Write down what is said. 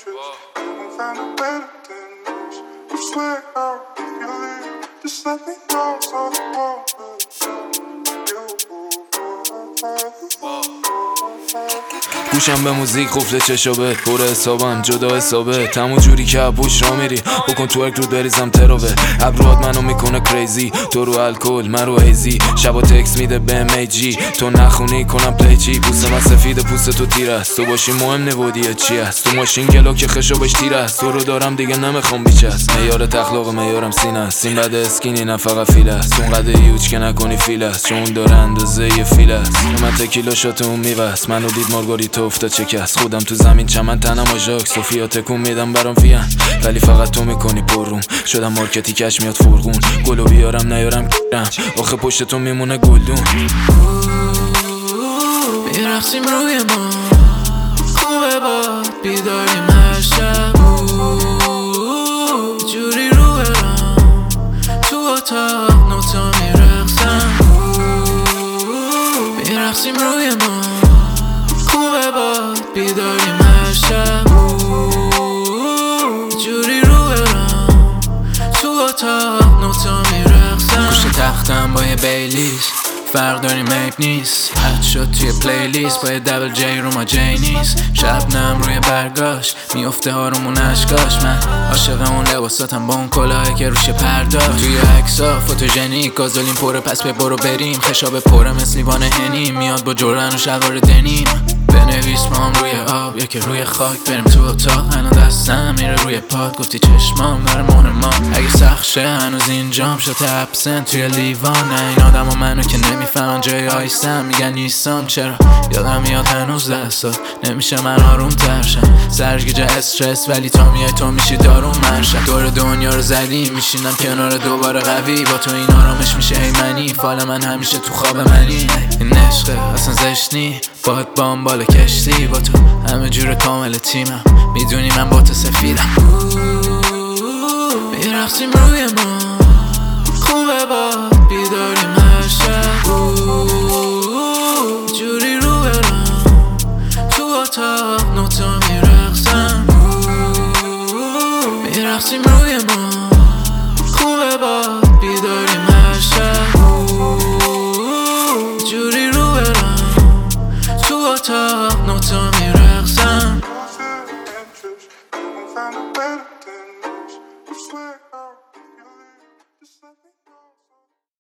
گوشم به موزیک قفل چشابه پر حسابم جدا حسابه تمو جوری که پوش را میری بکن تو ارک رو بریزم ترابه ابروات منو میکنه کریزی تو رو الکل من رو هیزی شبا تکس میده به میجی تو نخونی کنم پلی چی پوست من سفید پوست تو تیر است تو باشی مهم نبودیه چی است تو ماشین گلو که خشابش تیر است تو رو دارم دیگه نمیخوام بیچست میار تخلاق میارم سینه است سین بعد اسکینی نه فقط فیل است اون قد یوچ که نکنی فیل است چون داره اندازه یه فیل است من تکیلا شات اون میوست منو دید مارگاریتا افتاد چکست خودم تو زمین چمن تنم آژاک سوفیا تکون میدم برام فیان ولی فقط تو میکنی پروم شدم مارکتی کش میاد فرغون گلو بیارم نیارم کرم آخه پشت تو میمونه گلدون میرقصیم روی ما خوبه باد بیداریم هر شب جوری رو برم تو اتاق نوتا میرقصم میرقصیم روی ما خوبه باد بیداریم هر شب جوری رو برم تو اتاق نوتا میرقصم پشت تختم با یه بیلیس فرق داریم عیب نیست حد شد توی پلیلیست با یه دبل جی رو ما جی نیست شبنم روی برگاش میفته هارمون اشکاش من عاشق اون لباساتم با اون کلاهی که روش پرداش توی عکسا فوتوژنیک گازولین پره پس به برو بریم خشاب پره مثل لیوان هنی میاد با جورن و شلوار دنیم بنویس ما هم روی آب یا که روی خاک بریم تو اتاق الان دستم میره روی پاد گفتی چشمام داره مهرمان اگه سخت شه هنوز اینجام شد ابسنت توی لیوان نه این آدم و منو که نمیفهمن جای آیستم میگن نیستم چرا یادم میاد هنوز دستات نمیشه من آروم ترشم سرگیجه استرس ولی تا میای تو میشی دارون منشم دور دنیا رو زدیم میشینم کنار دوباره قوی با تو این آرامش میشه ایمنی فال من همیشه تو خواب منی این عشقه اصلا زشنی باد بام بالا کشتی با تو همه جور کامل تیمم میدونی من با تو سفیدم میرقصیم روی ما خوبه باد بیدار